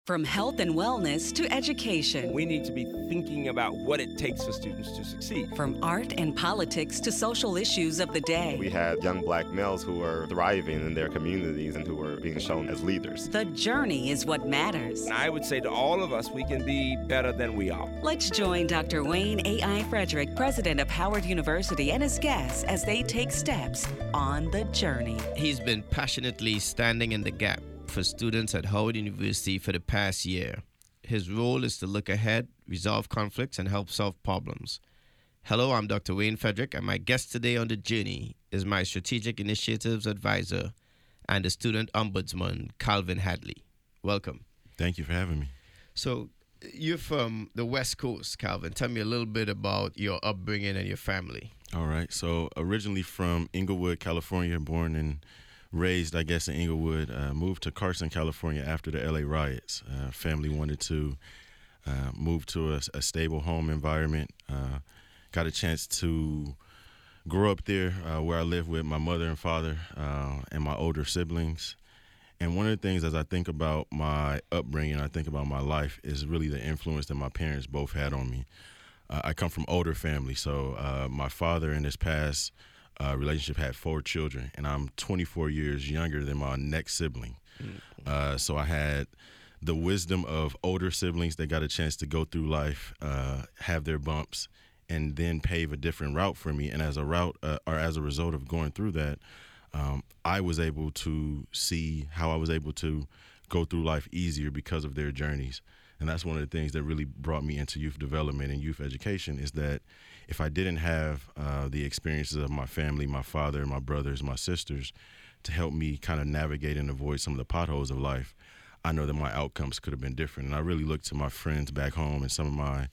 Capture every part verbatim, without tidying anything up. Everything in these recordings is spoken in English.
From health and wellness to education. We need to be thinking about what it takes for students to succeed. From art and politics to social issues of the day. We have young black males who are thriving in their communities and who are being shown as leaders. The journey is what matters. And I would say to all of us, we can be better than we are. Let's join Doctor Wayne A I. Frederick, president of Howard University, and his guests as they take steps on the journey. He's been passionately standing in the gap for students at Howard University for the past year. His role is to look ahead, resolve conflicts, and help solve problems. Hello, I'm Doctor Wayne Frederick, and my guest today on the journey is my Strategic Initiatives Advisor and the Student Ombudsman, Calvin Hadley. Welcome. Thank you for having me. So, you're from the West Coast, Calvin. Tell me a little bit about your upbringing and your family. All right. So, originally from Inglewood, California, born in raised, I guess, in Inglewood, uh, moved to Carson, California after the L A riots. Uh, family wanted to uh, move to a, a stable home environment. Uh, got a chance to grow up there uh, where I live with my mother and father uh, and my older siblings. And one of the things as I think about my upbringing, I think about my life, is really the influence that my parents both had on me. Uh, I come from older family, so uh, my father in his past Uh, relationship had four children, and I'm twenty-four years younger than my next sibling. Mm-hmm. Uh, so I had the wisdom of older siblings that got a chance to go through life, uh, have their bumps, and then pave a different route for me. And as a route, uh, or as a result of going through that, um, I was able to see how I was able to go through life easier because of their journeys. And that's one of the things that really brought me into youth development and youth education, is that if I didn't have uh, the experiences of my family, my father, my brothers, my sisters, to help me kind of navigate and avoid some of the potholes of life, I know that my outcomes could have been different. And I really look to my friends back home and some of my,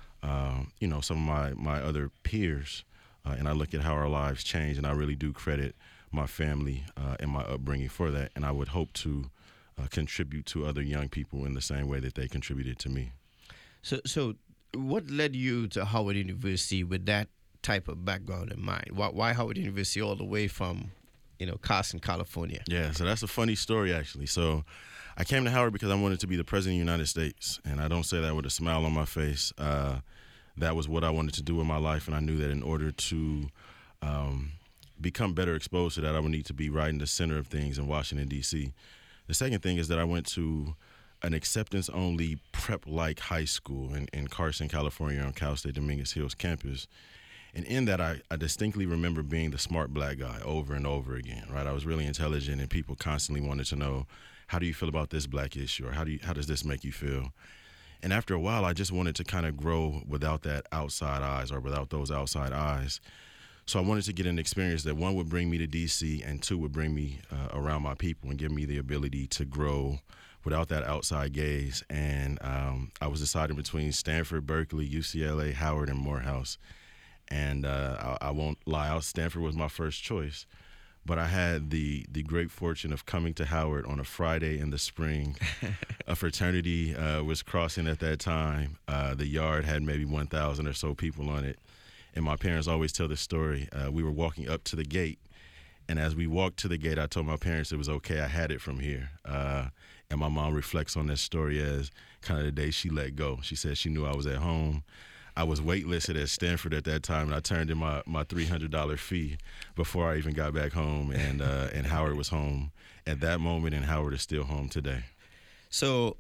uh, you know, some of my, my other peers, uh, and I look at how our lives change, and I really do credit my family uh, and my upbringing for that. And I would hope to uh, contribute to other young people in the same way that they contributed to me. So, so what led you to Howard University with that type of background in mind? Why, why Howard University all the way from, you know, Carson, California? Yeah, so that's a funny story, actually. So I came to Howard because I wanted to be the president of the United States, and I don't say that with a smile on my face. Uh, that was what I wanted to do in my life, and I knew that in order to um, become better exposed to that, I would need to be right in the center of things in Washington, D C The second thing is that I went to an acceptance-only prep-like high school in, in Carson, California, on Cal State Dominguez Hills campus. And in that, I, I distinctly remember being the smart black guy over and over again, right? I was really intelligent, and people constantly wanted to know, how do you feel about this black issue, or how do you, how does this make you feel? And after a while, I just wanted to kind of grow without that outside eyes, or without those outside eyes. So I wanted to get an experience that, one, would bring me to D C, and two, would bring me uh, around my people and give me the ability to grow without that outside gaze. And um, I was deciding between Stanford, Berkeley, U C L A, Howard, and Morehouse. And uh, I, I won't lie out, Stanford was my first choice. But I had the the great fortune of coming to Howard on a Friday in the spring. A fraternity uh, was crossing at that time. Uh, the yard had maybe one thousand or so people on it. And my parents always tell this story. Uh, we were walking up to the gate, and as we walked to the gate, I told my parents it was okay, I had it from here. Uh, and my mom reflects on this story as kind of the day she let go. She said she knew I was at home. I was waitlisted at Stanford at that time, and I turned in my, my three hundred dollars fee before I even got back home, and uh, and Howard was home at that moment, and Howard is still home today. So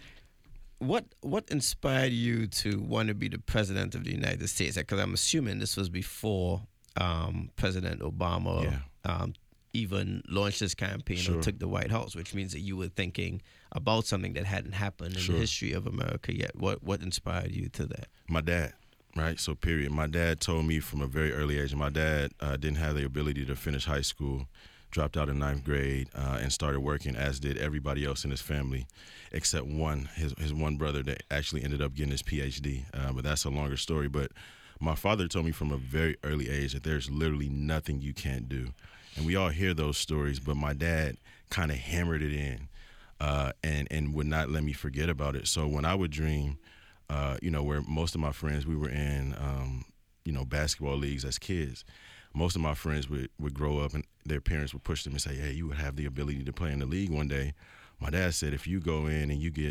what what inspired you to want to be the president of the United States? Because I'm assuming this was before um, President Obama yeah. um, even launched his campaign Sure. or took the White House, which means that you were thinking about something that hadn't happened in Sure. the history of America yet. What what inspired you to that? My dad, right? So period. My dad told me from a very early age, and my dad uh, didn't have the ability to finish high school, dropped out in ninth grade, uh, and started working, as did everybody else in his family, except one, his his one brother that actually ended up getting his P H D. Uh, but that's a longer story. But my father told me from a very early age that there's literally nothing you can't do. And we all hear those stories, but my dad kind of hammered it in uh, and, and would not let me forget about it. So when I would dream, uh, you know, where most of my friends, we were in, um, you know, basketball leagues as kids, most of my friends would, would grow up and their parents would push them and say, hey, you would have the ability to play in the league one day. My dad said, if you go in and you get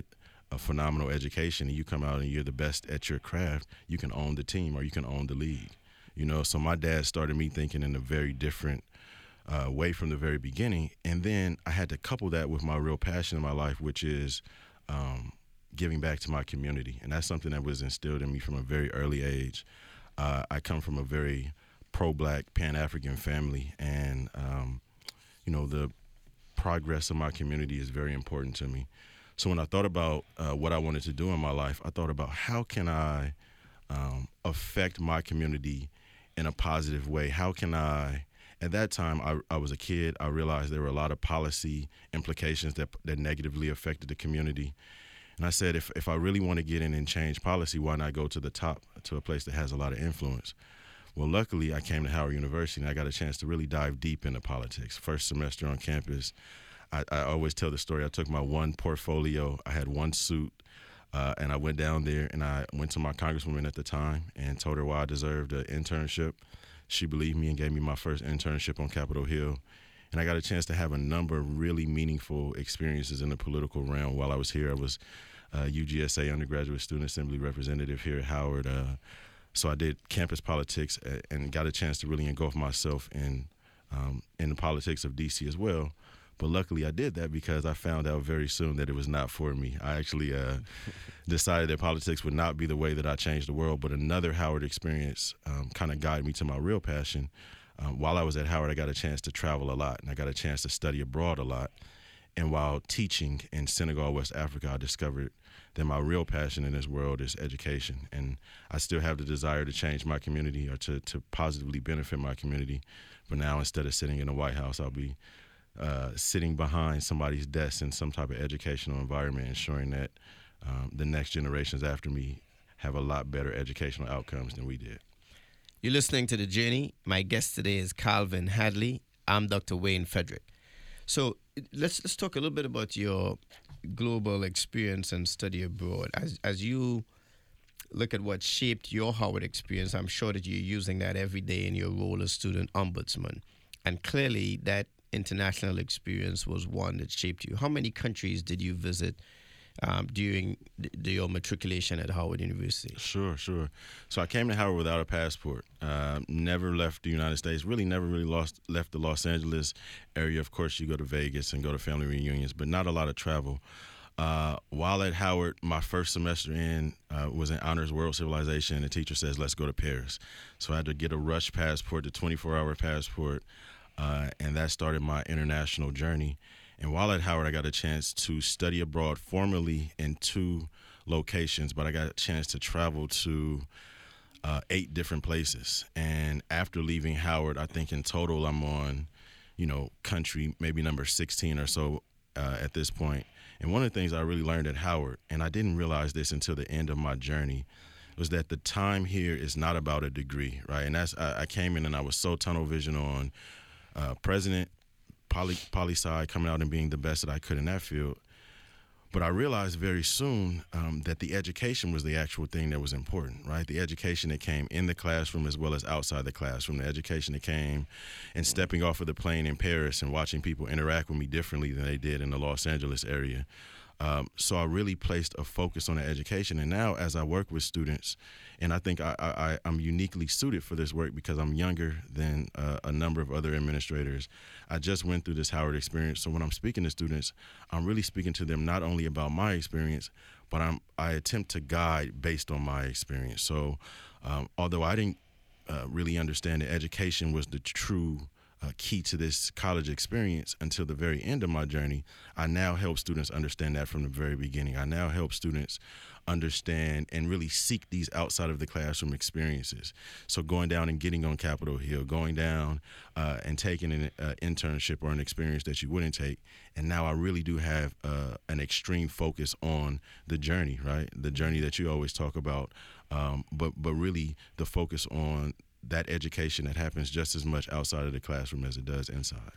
a phenomenal education and you come out and you're the best at your craft, you can own the team or you can own the league. You know, so my dad started me thinking in a very different uh, way from the very beginning. And then I had to couple that with my real passion in my life, which is um, giving back to my community. And that's something that was instilled in me from a very early age. Uh, I come from a very pro-Black, Pan-African family, and, um, you know, the progress of my community is very important to me. So when I thought about uh, what I wanted to do in my life, I thought about how can I um, affect my community in a positive way? How can I, at that time, I, I was a kid, I realized there were a lot of policy implications that, that negatively affected the community. And I said, if, if I really want to get in and change policy, why not go to the top, to a place that has a lot of influence? Well, luckily, I came to Howard University, and I got a chance to really dive deep into politics. First semester on campus, I, I always tell the story. I took my one portfolio, I had one suit, uh, and I went down there, and I went to my congresswoman at the time and told her why I deserved an internship. She believed me and gave me my first internship on Capitol Hill. And I got a chance to have a number of really meaningful experiences in the political realm while I was here. I was uh, U G S A Undergraduate Student Assembly representative here at Howard. Uh, so I did campus politics and got a chance to really engulf myself in um, in the politics of D C as well. But luckily I did that because I found out very soon that it was not for me. I actually uh, decided that politics would not be the way that I changed the world, but another Howard experience um, kind of guided me to my real passion. Um, while I was at Howard, I got a chance to travel a lot, and I got a chance to study abroad a lot. And while teaching in Senegal, West Africa, I discovered that my real passion in this world is education. And I still have the desire to change my community or to, to positively benefit my community. But now, instead of sitting in the White House, I'll be uh, sitting behind somebody's desk in some type of educational environment, ensuring that um, the next generations after me have a lot better educational outcomes than we did. You're listening to The Journey. My guest today is Calvin Hadley. I'm Doctor Wayne Frederick. So let's let's talk a little bit about your global experience and study abroad. As as you look at what shaped your Howard experience, I'm sure that you're using that every day in your role as student ombudsman. And clearly that international experience was one that shaped you. How many countries did you visit Um, during the, your matriculation at Howard University? Sure, sure. So I came to Howard without a passport. Uh, never left the United States. Really, never really lost left the Los Angeles area. Of course, you go to Vegas and go to family reunions, but not a lot of travel. Uh, while at Howard, my first semester in uh, was in Honors World Civilization, and the teacher says, "Let's go to Paris." So I had to get a rush passport, the twenty-four hour passport, uh, and that started my international journey. And while at Howard, I got a chance to study abroad formally in two locations, but I got a chance to travel to uh, eight different places. And after leaving Howard, I think in total I'm on, you know, country maybe number sixteen or so uh, at this point. And one of the things I really learned at Howard, and I didn't realize this until the end of my journey, was that the time here is not about a degree, right? And that's I, I came in and I was so tunnel vision on uh, president, Poli, poli sci, coming out and being the best that I could in that field. But I realized very soon um, that the education was the actual thing that was important, right? The education that came in the classroom as well as outside the classroom. The education that came in stepping off of the plane in Paris and watching people interact with me differently than they did in the Los Angeles area. Um, so I really placed a focus on the education. And now as I work with students, and I think I, I, I'm uniquely suited for this work because I'm younger than uh, a number of other administrators. I just went through this Howard experience. So when I'm speaking to students, I'm really speaking to them not only about my experience, but I'm, I attempt to guide based on my experience. So um, although I didn't uh, really understand that education was the true Uh, key to this college experience until the very end of my journey, I now help students understand that from the very beginning. I now help students understand and really seek these outside of the classroom experiences. So going down and getting on Capitol Hill, going down uh, and taking an uh, internship or an experience that you wouldn't take. And now I really do have uh, an extreme focus on the journey, right? The journey that you always talk about, um, but but really the focus on that education that happens just as much outside of the classroom as it does inside.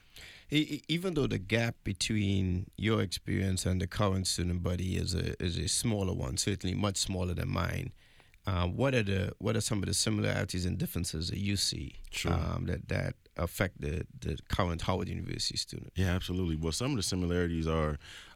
Even though the gap between your experience and the current student body is a is a smaller one, certainly much smaller than mine, uh, what are the what are some of the similarities and differences that you see sure. um, that that affect the the current Howard University student? Yeah, absolutely. Well, some of the similarities are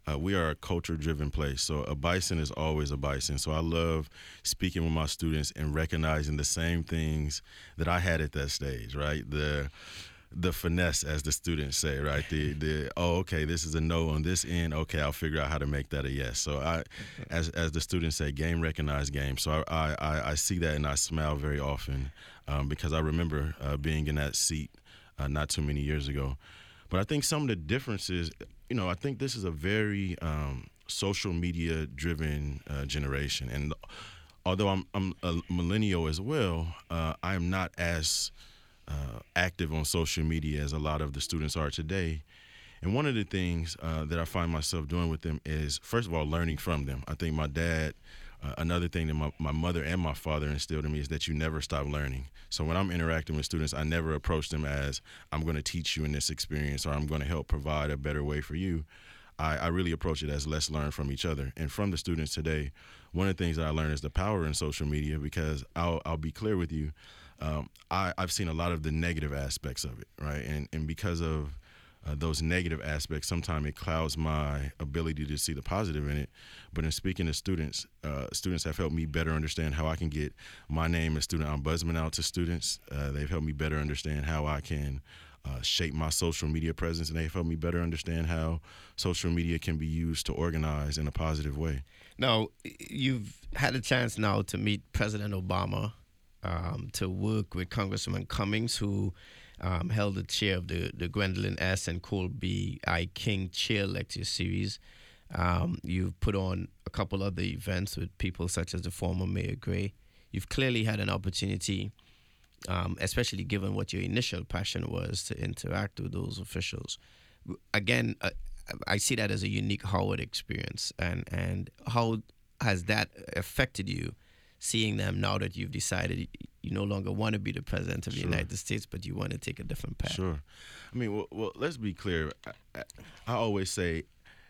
Uh, we are a culture-driven place, so a bison is always a bison. So I love speaking with my students and recognizing the same things that I had at that stage, right? The the finesse, as the students say, right? The the oh, okay, this is a no on this end. Okay, I'll figure out how to make that a yes. So I, as as the students say, game recognized game. So I I, I see that and I smile very often um, because I remember uh, being in that seat uh, not too many years ago. But I think some of the differences, you know, I think this is a very um, social media driven uh, generation, and although I'm I'm a millennial as well, uh, I am not as Uh, active on social media as a lot of the students are today. And one of the things uh, that I find myself doing with them is, first of all, learning from them. I think my dad, uh, another thing that my, my mother and my father instilled in me is that you never stop learning. So when I'm interacting with students, I never approach them as, I'm going to teach you in this experience or I'm going to help provide a better way for you. I, I really approach it as let's learn from each other. And from the students today, one of the things that I learned is the power in social media, because I'll, I'll be clear with you. Um, I, I've seen a lot of the negative aspects of it, right? And and because of uh, those negative aspects, sometimes it clouds my ability to see the positive in it. But in speaking to students, uh, students have helped me better understand how I can get my name as student ombudsman out to students. Uh, they've helped me better understand how I can uh, shape my social media presence, and they've helped me better understand how social media can be used to organize in a positive way. Now, you've had a chance now to meet President Obama, Um, to work with Congressman Cummings, who um, held the chair of the, the Gwendolyn S. and Colby I. King Chair Lecture Series. Um, you've put on a couple other events with people such as the former Mayor Gray. You've clearly had an opportunity, um, especially given what your initial passion was, to interact with those officials. Again, uh, I see that as a unique Howard experience. And, and how has that affected you, seeing them now that you've decided you no longer want to be the president of the Sure. United States, but you want to take a different path? Sure. I mean, well, well let's be clear. I, I, I always say,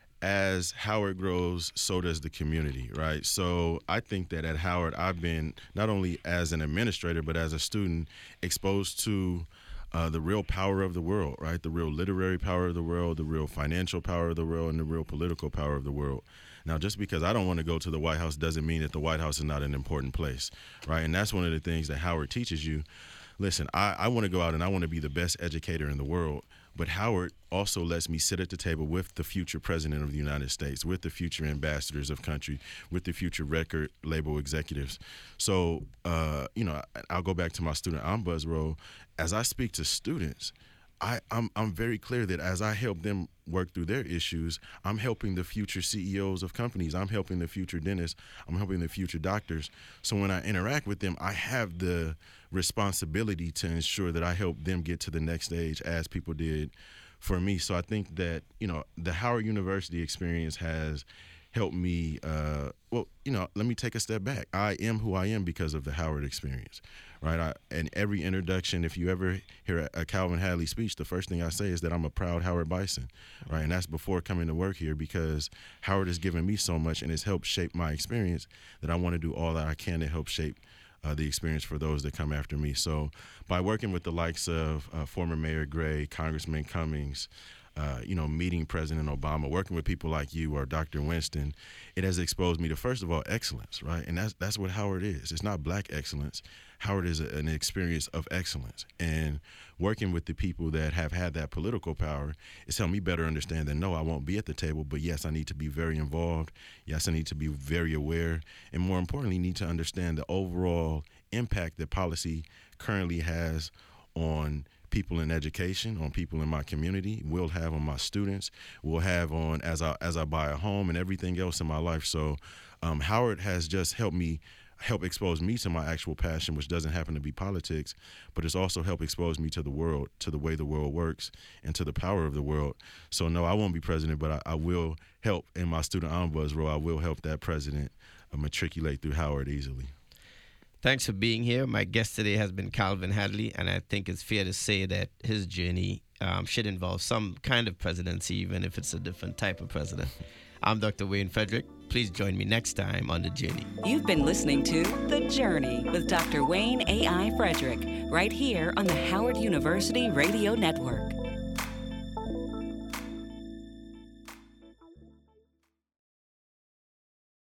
as Howard grows, so does the community, right? So I think that at Howard, I've been, not only as an administrator, but as a student, exposed to uh, the real power of the world, right? The real literary power of the world, the real financial power of the world, and the real political power of the world. Now, just because I don't want to go to the White House doesn't mean that the White House is not an important place, right? And that's one of the things that Howard teaches you. Listen, I, I want to go out and I want to be the best educator in the world, but Howard also lets me sit at the table with the future president of the United States, with the future ambassadors of country, with the future record label executives. So, uh, you know, I'll go back to my student ombuds role. As I speak to students, I, I'm I'm very clear that as I help them work through their issues, I'm helping the future C E Os of companies. I'm helping the future dentists. I'm helping the future doctors. So when I interact with them, I have the responsibility to ensure that I help them get to the next stage as people did for me. So I think that, you know, the Howard University experience has helped me, uh, well, you know, let me take a step back. I am who I am because of the Howard experience, right? I, in every introduction, if you ever hear a, a Calvin Hadley speech, the first thing I say is that I'm a proud Howard Bison, right? And that's before coming to work here, because Howard has given me so much and has helped shape my experience that I want to do all that I can to help shape uh, the experience for those that come after me. So by working with the likes of uh, former Mayor Gray, Congressman Cummings, Uh, you know, meeting President Obama, working with people like you or Doctor Winston, it has exposed me to, first of all, excellence, right? And that's that's what Howard is. It's not black excellence. Howard is a, an experience of excellence. And working with the people that have had that political power, it's helped me better understand that, no, I won't be at the table, but yes, I need to be very involved. Yes, I need to be very aware. And more importantly, need to understand the overall impact that policy currently has on people in education, on people in my community, will have on my students, will have on as I as I buy a home and everything else in my life. So um, Howard has just helped me, help expose me to my actual passion, which doesn't happen to be politics, but it's also helped expose me to the world, to the way the world works, and to the power of the world. So no, I won't be president, but I, I will help in my student ombuds role. I will help that president uh, matriculate through Howard easily. Thanks for being here. My guest today has been Calvin Hadley, and I think it's fair to say that his journey um, should involve some kind of presidency, even if it's a different type of president. I'm Doctor Wayne Frederick. Please join me next time on The Journey. You've been listening to The Journey with Doctor Wayne A I. Frederick, right here on the Howard University Radio Network.